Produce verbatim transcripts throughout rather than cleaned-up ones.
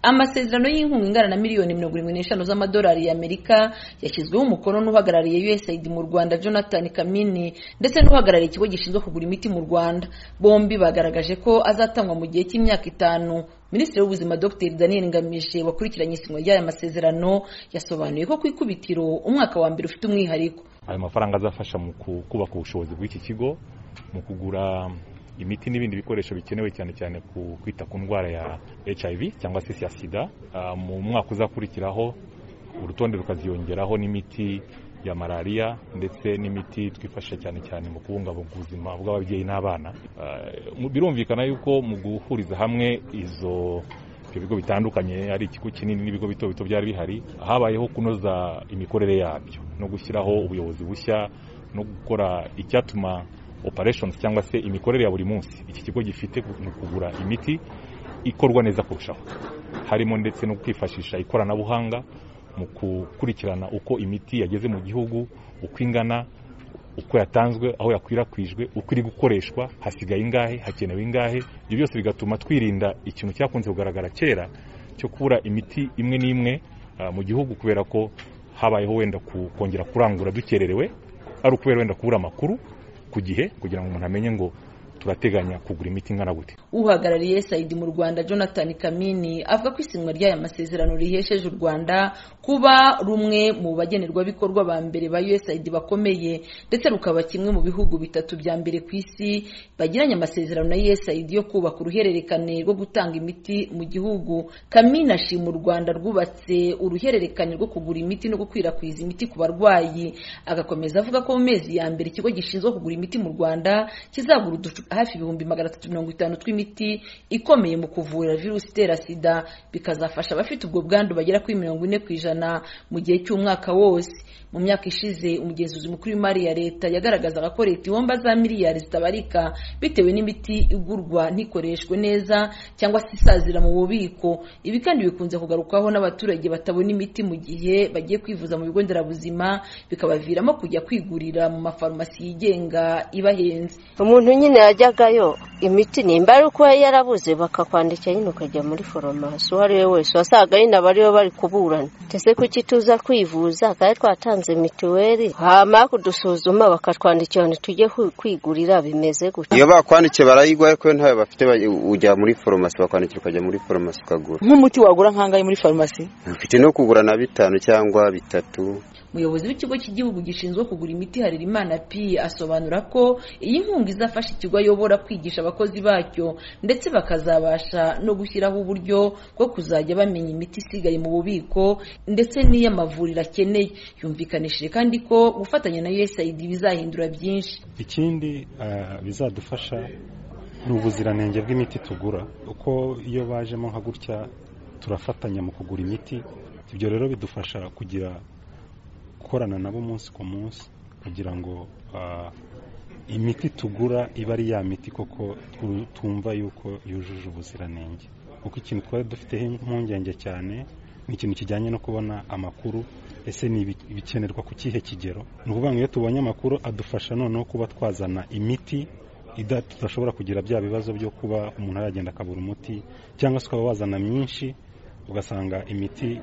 Amasezerano y'inkunga ingana na miliyoni mirongo irindwi n'eshanu z'amadolari y'Amerika yashyizweho umukono n'uhagarariye U S A I D mu Rwanda Jonathan Kamini ndetse n'uhagarariye ikigo gishinzwe kugura imiti mu Rwanda. Bombi bagaragaje ko azatangwa mu gihe cy'imyaka itanu. Minisitiri w'Ubuzima Dr Daniel Ngamije wakurikiranye isinywa ry'aya masezerano yasobanuye ko ku ikubitiro umwaka wa mbere ufite umwihariko. Ayo mafaranga azafasha mu kubaka ubushobozi bw'iki kigo mu kugura imiti n'ibindi bikoresho bikenewe cyane cyane ku kwita ku ndwara ya H I V cyangwa se ya sida. Uh, mu mwaka uzakurikiraho urutonde rukaziyongeraho n'imiti ya malaria ndetse n'imiti twifasha cyane cyane mu kubungabunga ubuzima bw'ababyeyi n'abana. Uh, birumvikana yuko mu guhuriza hamwe izo ibigo bitandukanye ari ikigo kinini n'ibigo bito bito byari bihari, habayeho kunoza imikorere yabyo no gushyiraho ubuyobozi bushya no gukora icyatuma operations cyangwa se imikorere ya buri munsi iki kigo gifite kugura imiti ikorwa neza kurushaho, harimo ndetse no kwifashisha ikoranabuhanga mu gukurikirana uko imiti yageze mu gihugu, uko ingana, uko yatanzwe, aho yakwirakwijwe, uko iri gukoreshwa, hasigaye ingahe, hakenewe ingahe. Ibyo byose bigatuma twirinda ikintu cyakunze kugaragara kera cyo kubura imiti imwe n'imwe uh, mu gihugu kubera ko habayeho wenda kongera kurangura dukererewe, ari ukubera wenda kubura amakuru ku gihe kugira ngo umuntu amenye ngo turateganya kugura imiti ingana gute. Uhagarariye U S A I D mu Rwanda Jonathan Kamini avuga ko isinywa ry'aya masezerano rihesheje u Rwanda kuba rumwe mu bagenerwa bikorwa ba mbere ba U S A I D bakomeye ndetse rukaba kimwe mu bihugu bitatu bya mbere ku isi bagiranye amasezerano na U S A I D yo kubaka uruhererekane rwo gutanga imiti mu gihugu. Kamini ashima u Rwanda rwubatse uruhererekane rwo kugura imiti no gukwirakwiza imiti ku barwayi. Agakomeza avuga ko mu mezi ya mbere ikigo gishinzwe kugura imiti mu Rwanda kizagura hafi ibihumbi magana atatu mirongo itanu tw'imiti ikomeye mu kuvura virusi itera sida, bikazafasha abafite ubwo bwandu bagera kuri mirongo ine ku ijana mu gihe cy'umwaka wose. Mu myaka ishize umugenzuzi mukuru w'imari ya leta yagaragazaga ko leta ihomba za miliyari zitabarika bitewe n'imiti igurwa ntikoreshwe neza cyangwa se isazira mu bubiko. Ibi kandi bikunze kugarukaho n'abaturage batabona imiti mu gihe bagiye kwivuza mu bigo nderabuzima, bikabaviramo kujya kwigurira mu mafarumasi yigenga ibahenze. Umuntu nyine yajyagayo imiti nimba ari uko yarabuze bakakwandikira nyine ukajya muri farumasi uwo ari we wese wasaga nyine abariyo bari kuburana. Tese kuki tuza kwivuza kandi twatanze mituweli hama kudusuzuma bakatwandikira ngo tujye kwigurira bimeze gute. Iyo bakwandikiye barayigwa ariko ntayo bafite ujya muri farumasi bakwandikira ukajya muri farumasi ukagura. Nk'umuti wagura nkangaye muri farumasi? Mfite no kugura na bitanu cyangwa bitatu. Umuyobozi w'ikigo cy'igihugu gishinzwe kugura imiti Harerimana P asobanura ko iyi nkunga izafasha ikigo ayobora kwigisha abakozi bacyo ndetse bakazabasha no gushyiraho uburyo bwo kuzajya bamenya imiti isigaye mu bubiko ndetse n'iy'amavuriro akeneye. Yumvikanishije kandi ko gufatanya na U S A I D bizahindura byinshi. Ikindi uh, bizadufasha ni ubuziranenge bw'imiti tugura, uko iyo bajemo nka gutya turafatanya mu kugura imiti. Ibyo rero bidufasha kugira gukorana nabo umunsi ku munsi kugira ngo uh, imiti tugura iba ari ya miti koko tumva yuko yujuje ubuziranenge. Kuko ikintu twari dufite impungenge cyane ni ikintu kijyanye no kubona amakuru, ese ni ibikenerwa ku kihe kigero. Ni ukuvuga ngo iyo tubonye amakuru adufasha noneho kuba twazana imiti tudashobora kugira bya bibazo byo kuba umuntu aragenda akabura umuti cyangwa se ukaba wazana myinshi ugasanga imiti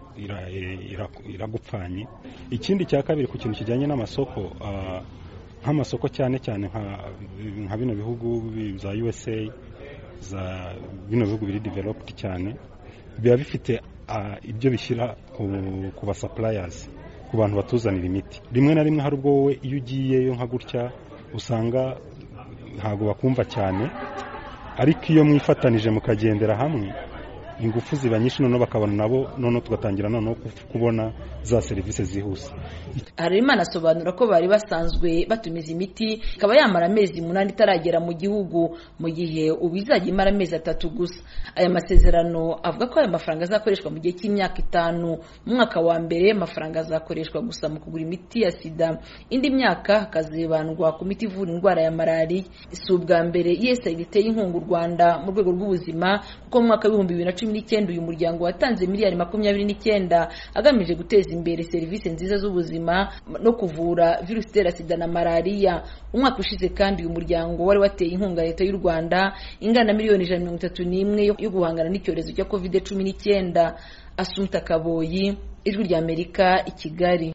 iragupfanye. Ikindi cya kabiri ku kintu kijyanye n'amasoko, nk'amasoko cyane cyane nka bino bihugu za U S A, za bino bihugu biri developed cyane, biba bifite ibyo bishyira ku ba suppliers, ku bantu batuzanira imiti. Rimwe na rimwe hari ubwo wowe iyo ugiyeyo nka gutya usanga ntago bakumva cyane, ariko iyo mwifatanije mukagendera hamwe ingufu ziba nyinshi noneho bakabona nabo noneho tugatangira noneho kubona za serivisi zihuse. Harerimana asobanura ko bari basanzwe batumiza imiti ikaba yamara amezi umunani itaragera mu gihugu mu gihe ubizajya imara amezi atatu gusa. Aya masezerano avuga ko aya mafaranga azakoreshwa mu gihe cy'imyaka itanu. Mu mwaka wa mbere amafaranga azakoreshwa gusa mu kugura imiti ya sida, indi myaka hakazibandwa ku miti ivura indwara ya malaria. Si ubwa mbere U S A I D iteye inkunga u Rwanda mu rwego rw'ubuzima kuko mu mwaka w'ibihumbi bibiri na cumi cumi n'icyenda uyu muryango watanze miliyari makumyabiri n'icyenda agamije guteza imbere serivisi nziza z'ubuzima no kuvura virusi itera sida na malariya. Umwaka ushize kandi uyu muryango wari wateye inkunga leta y'u Rwanda ingana na miliyoni ijana na mirongo itatu n'imwe yo guhangana n'icyorezo cya covid cumi n'icyenda. Assumpta Kaboyi, Ijwi ry'Amerika, i Kigali.